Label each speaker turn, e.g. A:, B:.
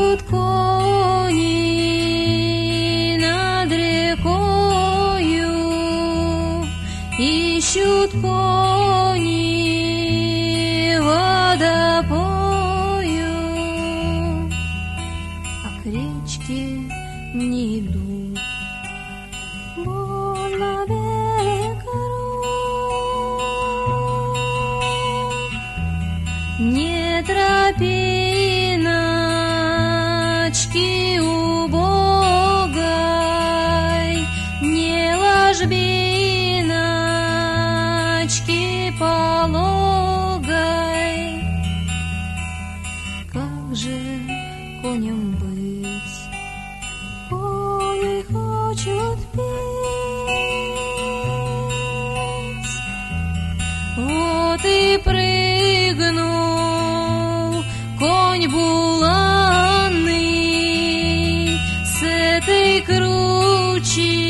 A: Ищут кони над рекою, ищут кони водопою, а к речке не идут. Вон на берег ров, не тропиночки убогой, не ложбиночки пологой. Как же коням быть? Кони хочут петь. Вот и прыгнул конь буланный с этой кручи